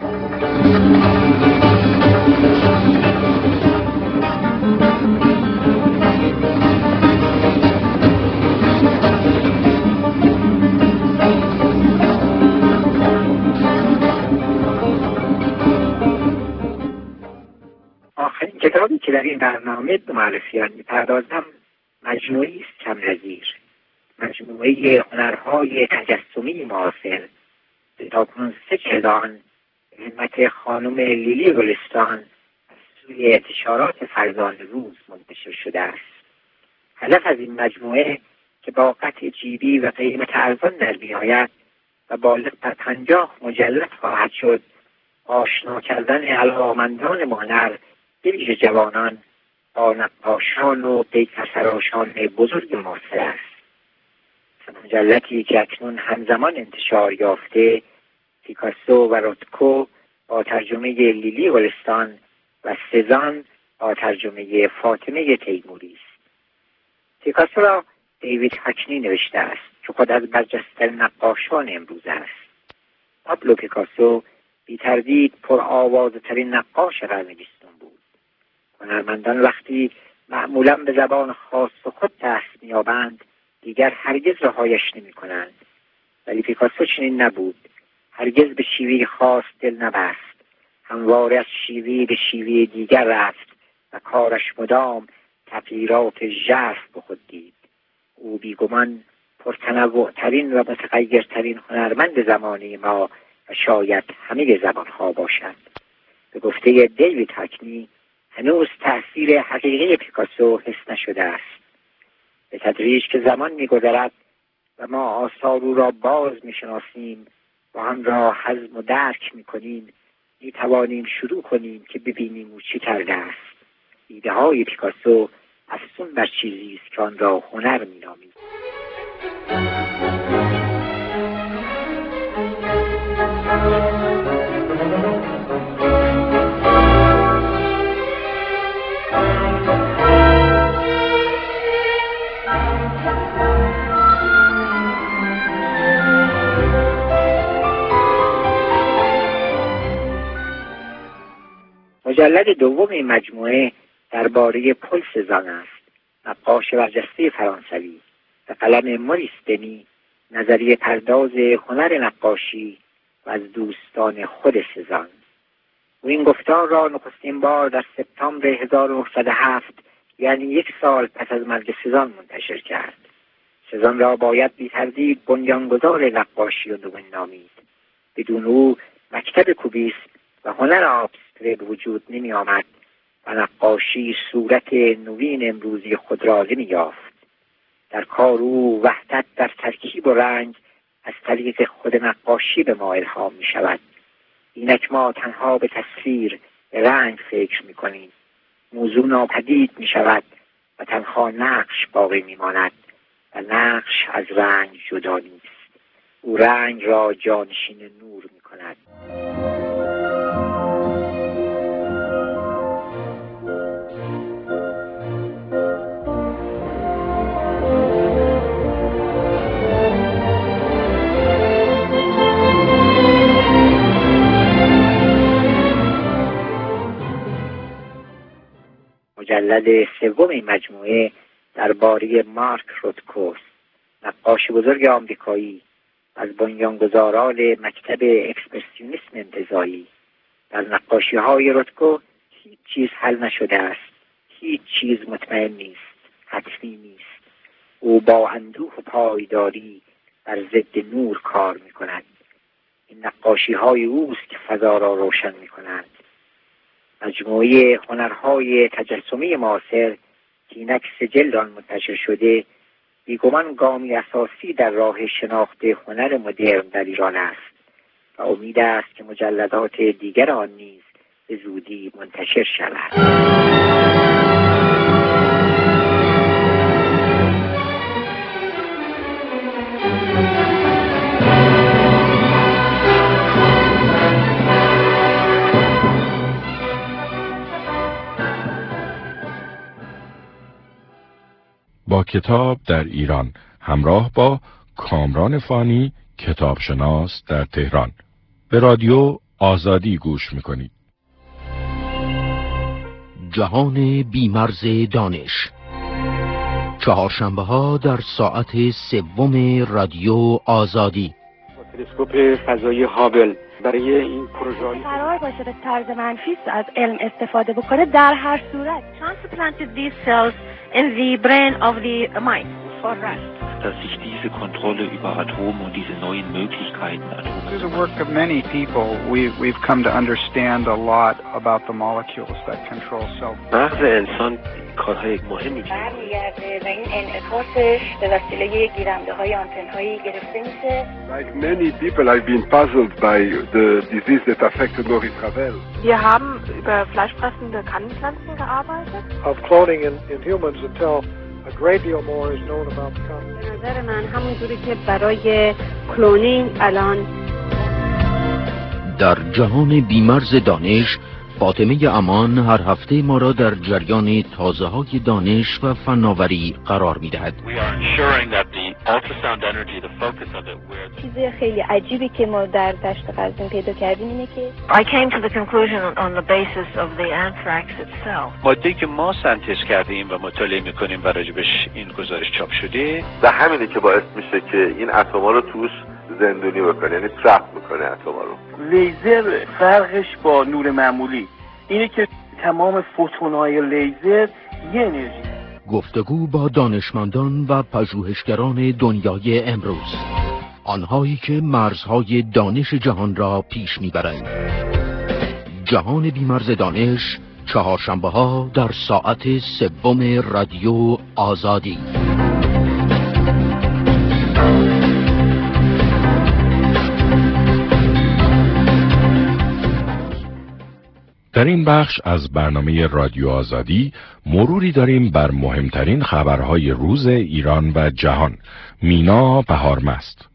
آخرین کتابی که در این برنامه به معرفی آن می‌پردازم مجموعه‌ای است کم نظیر، مجموعه هنرهای تجسمی معاصر. تاکنون سه جلد آن به همت خانم لیلی گلستان از سوی انتشارات فرزان روز منتشر شده است. هدف از این مجموعه که با قطع جیبی و قیمت ارزان در می‌آید و بالغ بر پنجاه مجلد خواهد شد، آشنا کردن علاقه‌مندان هنر به ویژه جوانان با نقاشان و پیکرتراشان بزرگ معاصر است. مجلدی که اکنون همزمان انتشار یافته پیکاسو و روتکو با ترجمه لیلی گلستان و سزان با ترجمه فاطمه تیموری است. پیکاسو را دیوید هاکنی نوشته است که خود از برجسته‌ترین نقاشان امروز است. پابلو پیکاسو بی تردید پر آوازه‌ترین نقاش قرن بیستم بود. هنرمندان وقتی معمولاً به زبان خاص خود دست می‌یابند دیگر هرگز رهایش نمی‌کنند، ولی پیکاسو چنین نبود. هرگز به شیوه خاص دل نبست، همواره از شیوه به شیوه دیگر رفت و کارش مدام تغییرات ژرف به خود دید. او بیگمان پرتنوع‌ترین و متغیرترین هنرمند زمانه ما و شاید همه زمانها باشد. به گفته دیوید هاکنی هنوز تأثیر حقیقی پیکاسو حس نشده است. به تدریج که زمان می‌گذرد و ما آثار او را باز می‌شناسیم و آن را هضم و درک می‌کنیم، می توانیم شروع کنیم که ببینیم او چه کرده است. ایده های پیکاسو افزون بر چیزی است که آن را هنر می نامیم. مجلد دوم این مجموعه درباره پل سزان است. نقاش برجسته فرانسوی به قلم موریس دنی نظریه پرداز هنر نقاشی و از دوستان خود سزان. او این گفتار را نخستین بار در سپتامبر هزار و نهصد و هفت یعنی یک سال پس از مرگ سزان منتشر کرد. سزان را باید بی تردید بنیانگذار نقاشی و نوین نامید. بدون او مکتب کوبیسم و هنر آبستره به وجود نمی آمد و نقاشی صورت نوین امروزی خود را نمی یافت. در کار او وحدت در ترکیب و رنگ از طریق خود نقاشی به ما الهام می شود. اینک ما تنها به تصویر، به رنگ فکر می کنیم. موضوع ناپدید می شود و تنها نقش باقی می ماند و نقش از رنگ جدا نیست. او رنگ را جانشین نور می کند. مجلد سوم این مجموعه درباره مارک روتکوست، نقاش بزرگ آمریکایی از بنیانگذاران مکتب اکسپرسیونیسم انتزاعی. در نقاشی‌های روتکو هیچ چیز حل نشده است، هیچ چیز مطمئن نیست، حتمی نیست. او با اندوه و پایداری بر ضد نور کار می‌کند. این نقاشی‌های اوست که فضا را روشن می‌کنند. مجموعه هنرهای تجسمی معاصر که اینک سجل آن منتشر شده بیگمان گامی اساسی در راه شناخت هنر مدرن در ایران است و امید است که مجلدات دیگر آن نیز به زودی منتشر شود. با کتاب در ایران همراه با کامران فانی، کتابشناس در تهران. به رادیو آزادی گوش میکنید. جهان بیمرز دانش، چهارشنبه ها در ساعت سوم رادیو آزادی. تلسکوپ فضایی هابل برای این پروژه قرار باشه به طرز منفی از علم استفاده بکنه. در هر صورت transplanted these cells in the brain of the mind for rest. Dass sich diese Kontrolle über Atome und diese neuen Möglichkeiten Atome. Through the work of many people, we we've come to understand a lot about the molecules that control cell. مغز انسان کارهای مهمی کرده. برمیگرده و این انعکاسش به وسیله گیرنده‌های آنتن‌هایی گرفته میشه. Like many people, I've been puzzled by the disease that affected Maurice Ravel. Wir haben über fleischfressende Kannenpflanzen gearbeitet. Of cloning in, in humans until a great deal more is known about the concept. به نظر من همونجوری که برای کلونینگ الان در جهان بیمرز دانش، فاطمه امان هر هفته ما را در جریان تازه‌های دانش و فناوری قرار می‌دهد. چیز خیلی عجیبی که ما در دشت قزوین پیدا کردیم اینه که I came to the conclusion on the basis of the anthrax itself. ماده‌ای که ما سنتز کردیم و مطالعه می‌کنیم و راجبش این گزارش چاپ شده و همینه که باعث میشه که این اتم‌ها رو توش زندونی بکنه، یعنی ترپ میکنه اتم‌ها رو. لیزر فرقش با نور معمولی اینه که تمام فوتون‌های لیزر یه انرژی. گفتگو با دانشمندان و پژوهشگران دنیای امروز، آنهایی که مرزهای دانش جهان را پیش میبرند. جهان بیمرز دانش، چهارشنبه ها در ساعت سوم رادیو آزادی. در این بخش از برنامه رادیو آزادی مروری داریم بر مهمترین خبرهای روز ایران و جهان. مینا بهارمست.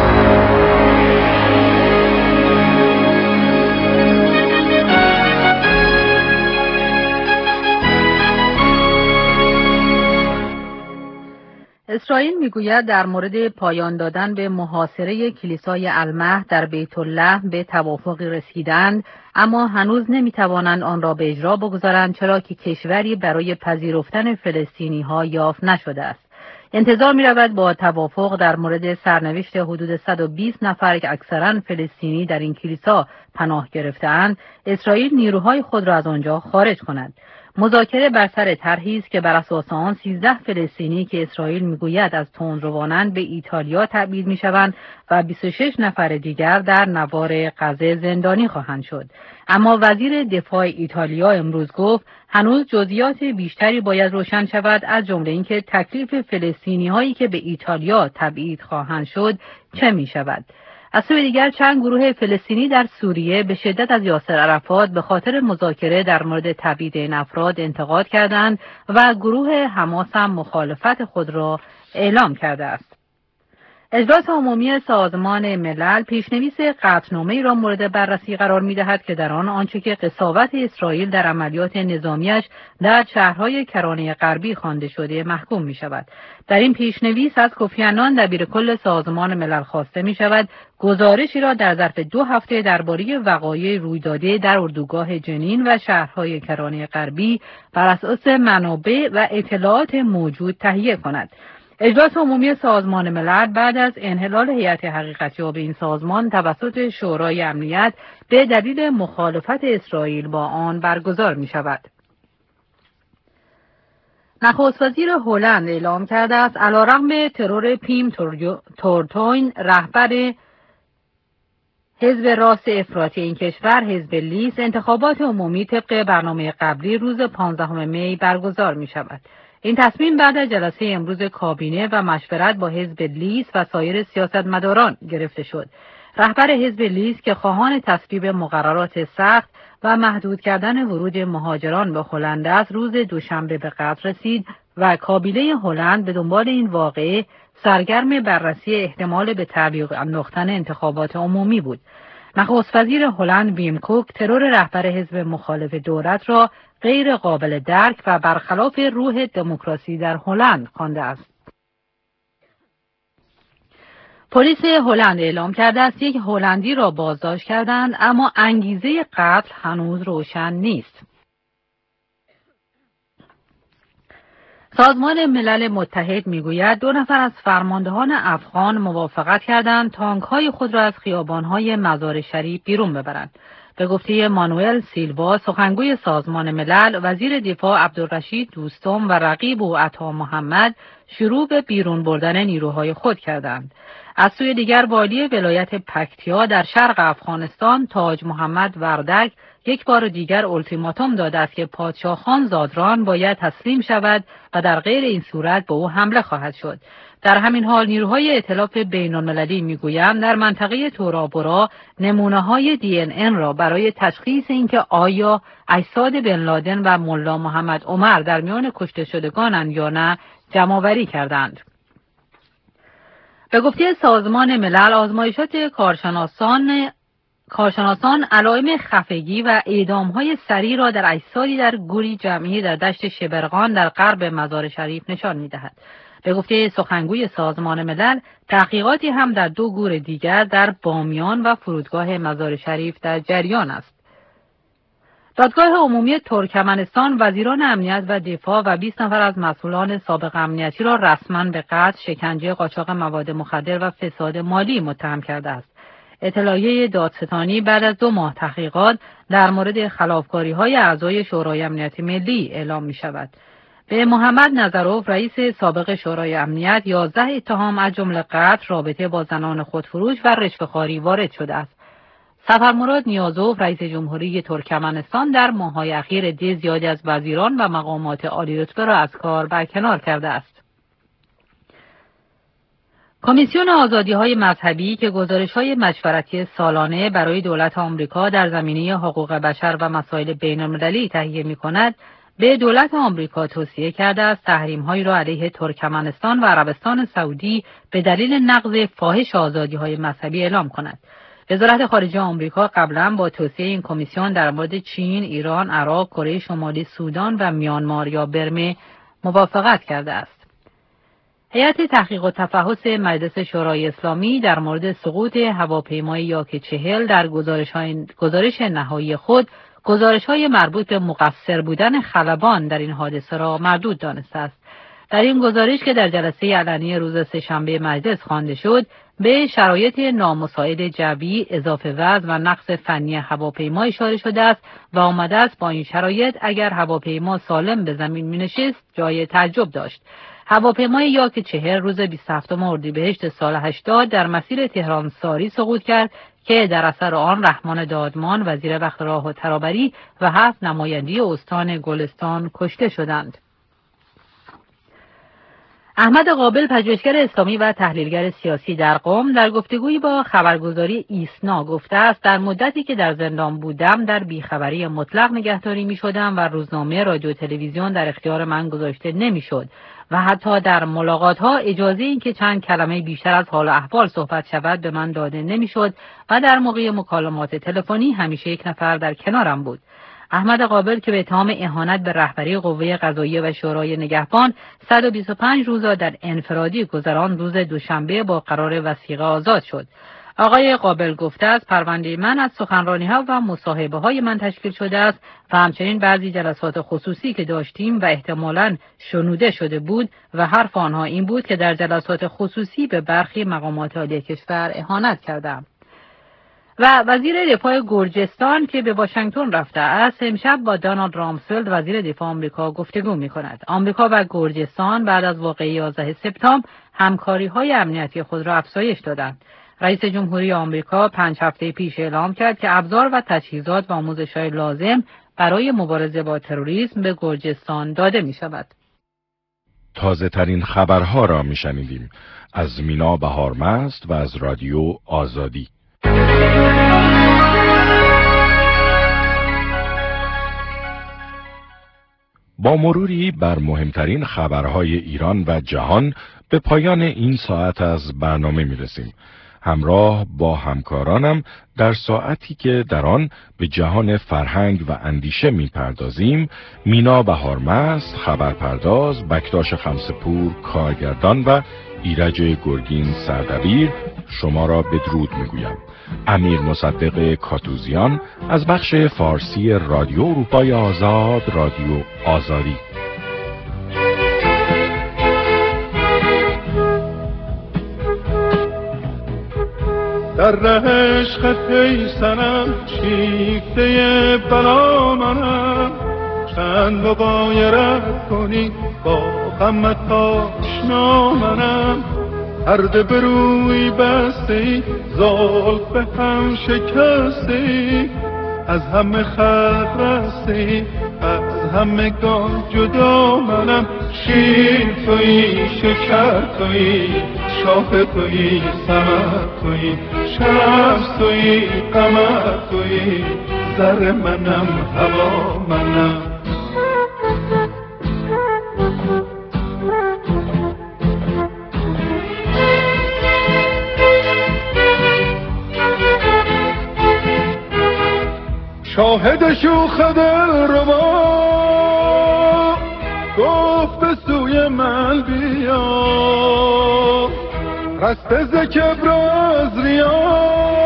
اسرائیل میگوید در مورد پایان دادن به محاصره کلیسای المهد در بیت الله به توافقی رسیدند، اما هنوز نمیتوانند آن را به اجرا بگذارند چرا که کشوری برای پذیرفتن فلسطینی ها یافت نشده است. انتظار می رود با توافق در مورد سرنوشت حدود صد و بیست نفر که اکثرا فلسطینی در این کلیسا پناه گرفته‌اند، اسرائیل نیروهای خود را از آنجا خارج کند. مذاکره بر سر طرحی است که بر اساس آن سیزده فلسطینی که اسرائیل میگوید از تندروانند به ایتالیا تبعید میشوند و بیست و شش نفر دیگر در نوار غزه زندانی خواهند شد. اما وزیر دفاع ایتالیا امروز گفت هنوز جزئیات بیشتری باید روشن شود، از جمله اینکه تکلیف فلسطینی هایی که به ایتالیا تبعید خواهند شد چه می شود. از سوی دیگر چند گروه فلسطینی در سوریه به شدت از یاسر عرفات به خاطر مذاکره در مورد تبعید این افراد انتقاد کردند و گروه حماس هم مخالفت خود را اعلام کرده است. اجلاس عمومی سازمان ملل پیشنویس قطعنامه‌ای را مورد بررسی قرار می‌دهد که در آن آنچه که قساوت اسرائیل در عملیات نظامیش در شهرهای کرانه غربی خوانده شده محکوم می‌شود. در این پیشنویس از کوفی عنان دبیرکل سازمان ملل خواسته می‌شود گزارشی را در ظرف دو هفته درباره وقایع رویداده در اردوگاه جنین و شهرهای کرانه غربی بر اساس منابع و اطلاعات موجود تهیه کند. اجلاس عمومی سازمان ملل بعد از انحلال هیئت حقیقتیاب این سازمان توسط شورای امنیت به دلیل مخالفت اسرائیل با آن برگزار می شود. نخست وزیر هلند اعلام کرده است علیرغم ترور پیم تورتوین رهبر حزب راست افراطی این کشور، حزب لیس، انتخابات عمومی طبق برنامه قبلی روز پانزدهم می برگزار می شود. این تصمیم بعد از جلسه امروز کابینه و مشورت با حزب لیس و سایر سیاستمداران گرفته شد. رهبر حزب لیس که خواهان تصویب مقررات سخت و محدود کردن ورود مهاجران به هلند است، روز دوشنبه به قطر رسید و کابینه هلند به دنبال این واقعه سرگرم بررسی احتمال به تعلیق انداختن انتخابات عمومی بود. نخست وزیر هلند ویم کوک ترور رهبر حزب مخالف دولت را غیر قابل درک و برخلاف روح دموکراسی در هلند خوانده است. پلیس هلند اعلام کرده است یک هلندی را بازداشت کردند، اما انگیزه قتل هنوز روشن نیست. سازمان ملل متحد میگوید دو نفر از فرماندهان افغان موافقت کردند تانک‌های خود را از خیابان‌های مزار شریف بیرون ببرند. به گفته مانوئل سیلوا، سخنگوی سازمان ملل، وزیر دفاع عبدالرشید دوستم و رقیب او عطا محمد شروع به بیرون بردن نیروهای خود کردند. از سوی دیگر والی ولایت پکتیا در شرق افغانستان تاج محمد وردک یک بار دیگر التیماتوم داده است که پادشاه خان زادران باید تسلیم شود و در غیر این صورت به او حمله خواهد شد. در همین حال نیروهای ائتلاف بین‌المللی میگویند در منطقه تورابورا نمونه‌های دی ان ان را برای تشخیص اینکه آیا اجساد بن لادن و ملا محمد عمر در میان کشته شدگانند یا نه جمع‌آوری کردند. به گفته سازمان ملل آزمایشات کارشناسان کارشناسان علائم خفگی و اعدام‌های سریع را در اجسادی در گوری جمعی در دشت شبرغان در غرب مزار شریف نشان می‌دهد. به گفته سخنگوی سازمان ملل تحقیقاتی هم در دو گور دیگر در بامیان و فرودگاه مزار شریف در جریان است. دادگاه عمومی ترکمنستان وزیران امنیت و دفاع و بیست نفر از مسئولان سابق امنیتی را رسما به قتل، شکنجه، قاچاق مواد مخدر و فساد مالی متهم کرده است. اطلاعیه دادستانی بعد از دو ماه تحقیقات در مورد خلافکاری‌های اعضای شورای امنیت ملی اعلام می‌شود. به محمد نظروف رئیس سابق شورای امنیت یازده اتهام از جمله قتل، رابطه با زنان خودفروش و رشوه‌خواری وارد شده است. سفرمراد نیازوف رئیس جمهوری ترکمنستان در ماه‌های اخیر عده زیادی از وزیران و مقامات عالی رتبه را از کار برکنار کرده است. کمیسیون آزادی‌های مذهبی که گزارش‌های مشورتی سالانه برای دولت آمریکا در زمینه حقوق بشر و مسائل بین‌المللی تهیه می‌کند، به دولت آمریکا توصیه کرده است تحریم‌هایی را علیه ترکمنستان و عربستان سعودی به دلیل نقض فاحش آزادی‌های مذهبی اعلام کند. وزارت خارجه آمریکا قبلا با توصیه این کمیسیون در مورد چین، ایران، عراق، کره شمالی، سودان و میانمار یا برمه موافقت کرده است. هیئت تحقیق و تفحص مجلس شورای اسلامی در مورد سقوط هواپیمای یاک چهل در گزارش نهایی خود گزارش‌های مربوط به مقصر بودن خلبان در این حادثه را مردود دانسته است. در این گزارش که در جلسه علنی روز سه‌شنبه مجلس خوانده شد، به شرایط نامساعد جوی، اضافه وزن و نقص فنی هواپیما اشاره شده است و آمده است با این شرایط اگر هواپیما سالم به زمین می‌نشست جای تعجب داشت. هواپیمای یاک چهل روز بیست و هفتم اردیبهشت سال هشتاد در مسیر تهران ساری سقوط کرد که در اثر آن رحمان دادمان وزیر وقت راه و ترابری و هفت نماینده استان گلستان کشته شدند. احمد قابل، پژوهشگر اسلامی و تحلیلگر سیاسی در قم، در گفتگویی با خبرگزاری ایسنا گفته است در مدتی که در زندان بودم در بیخبری مطلق نگهداری می شدم و روزنامه، رادیو، تلویزیون در اختیار من گذاشته نمی شد و حتی در ملاقات ها اجازه این که چند کلمه بیشتر از حال و احوال صحبت شود به من داده نمی شد و در موقع مکالمات تلفنی همیشه یک نفر در کنارم بود. احمد قابل که به اتهام اهانت به رهبری قوه قضاییه و شورای نگهبان صد و بیست و پنج روز در انفرادی گذران، روز دوشنبه با قرار وثیقه آزاد شد. آقای قابل گفته است پرونده من از سخنرانی‌ها و مصاحبه‌های من تشکیل شده است و همچنین بعضی جلسات خصوصی که داشتیم و احتمالاً شنوده شده بود و حرف آنها این بود که در جلسات خصوصی به برخی مقامات عالی کشور اهانت کردم. و وزیر دفاع گرجستان که به واشنگتن رفته است امشب با دونالد رامسفلد وزیر دفاع آمریکا گفتگو می‌کند. آمریکا و گرجستان بعد از واقعه یازده سپتامبر همکاری‌های امنیتی خود را افزایش دادند. رئیس جمهوری آمریکا پنج هفته پیش اعلام کرد که ابزار و تجهیزات و آموزش‌های لازم برای مبارزه با تروریسم به گرجستان داده می‌شود. تازه ترین خبرها را می‌شنیدیم از مینا بهارمست و از رادیو آزادی. با مروری بر مهمترین خبرهای ایران و جهان به پایان این ساعت از برنامه می‌رسیم. همراه با همکارانم در ساعتی که در آن به جهان فرهنگ و اندیشه می‌پردازیم، مینا بهارمست خبرپرداز، بکتاش خمسه‌پور کارگردان و ایرج گرگین سردبیر شما را بدرود می‌گویم. امیر مصدق کاتوزیان از بخش فارسی رادیو اروپای آزاد، رادیو آزادی. در ره عشقت ای صنم شیفته بلا منم، چند مغایرت کنی با غمت آشنا منم، هرده بروی بسته زلف هم شکسته، از همه خلق رسته از همه گان جدا منم، شیر تویی شکر تویی شاه تویی سمر تویی شمس تویی قمر تویی زر منم هوا منم. شاهد شوخ دل ربا گفت به سوی من بیا، رسته ز کبر از ریا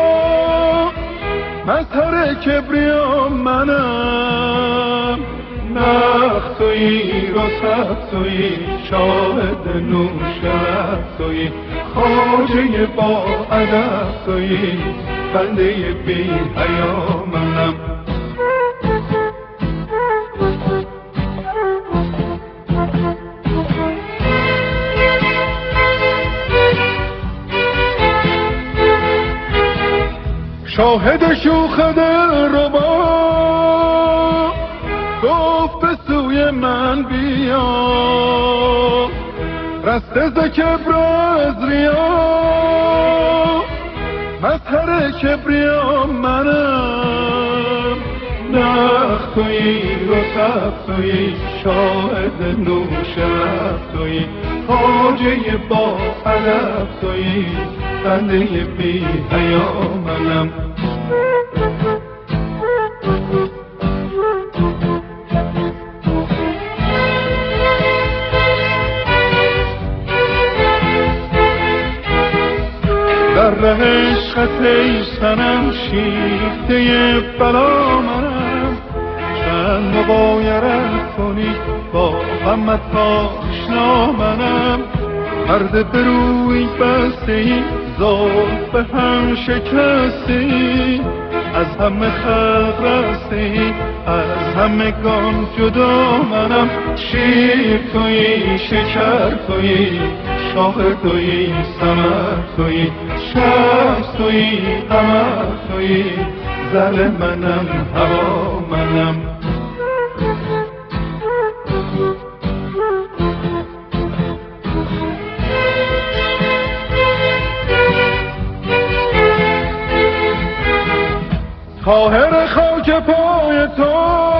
مظهر کبریا منم، نخ تویی رسد تویی شاهد نوشد تویی خواجه با ادب تویی بنده بی حیا منم. شاهد شوخ دل ربا گفت به سوی من بیا، رسته ز کبر از ریا، مظهر کبریا منم، نخ تویی رسب تویی، شاهد نوش لب تویی، خواجه با ادب تویی، بنده بی حیا منم. در ره عشقت ای صنم شیفته بلا منم، چند مبایرت کنی با غمت آشنا منم، مرد بروی بسته ای زلف به هم شکسته ای، از همه خلق رسته ای از همگان جدا منم، شیر تویی شکر تویی شاه تویی ثمر تویی، شمس تویی قمر تویی، زل منم هوا منم. خواهر خاک پای تو،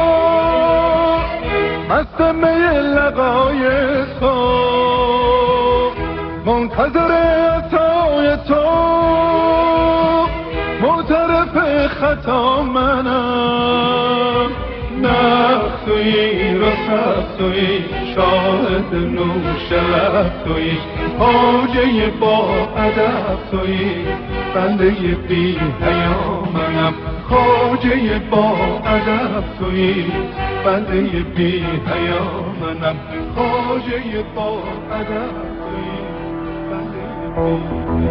مست می لقای تو، منتظر عطای تو، معترف خطا منم، نخ تویی رسب تویی، شاهد نوش لب تویی، خواجه با ادب تویی، بنده بی حیا منم، خواجه با ادب تویی، بنده بی حیا منم، خواجه با ادب تویی، بنده بی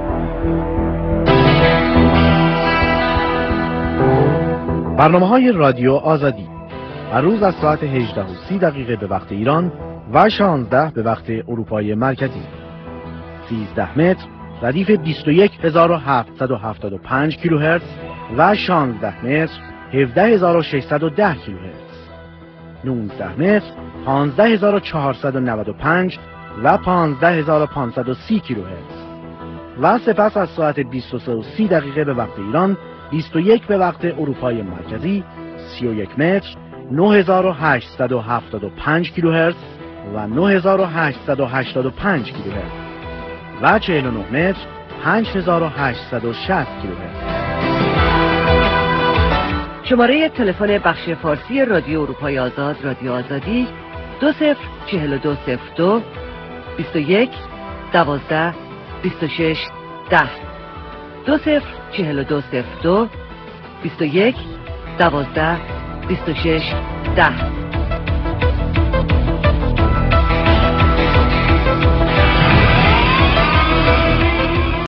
برنامه های رادیو آزادی هر روز از ساعت هجده و سی دقیقه به وقت ایران و شانزده به وقت اروپای مرکزی. سیزده متر ردیف بیست و یک هزار و هفتصد و هفتاد و پنج کیلوهرتز و شانزده متر هفده هزار و ششصد و ده کیلوهرتز. نوزده متر پانزده هزار و چهارصد و نود و پنج و پانزده هزار و پانصد و سی کیلوهرتز. و سپس از ساعت بیست و سه و سی دقیقه به وقت ایران، بیست و یک به وقت اروپای مرکزی، سی و یک متر نه هزار و هشتصد و هفتاد و پنج کیلوهرتز و نه هزار و هشتصد و هشتاد و پنج کیلوهرتز و چهل و نه متر پنج هزار و هشتصد و شصت کیلوهرتز. شماره تلفن بخش فارسی رادیو اروپای آزاد، رادیو آزادی دو صفر چهل و دو صفر دو بیست و یک دوازده بیست و شش ده، دو صفر چهل و دو صفر دو بیست و یک دوازده بیست و شش ده.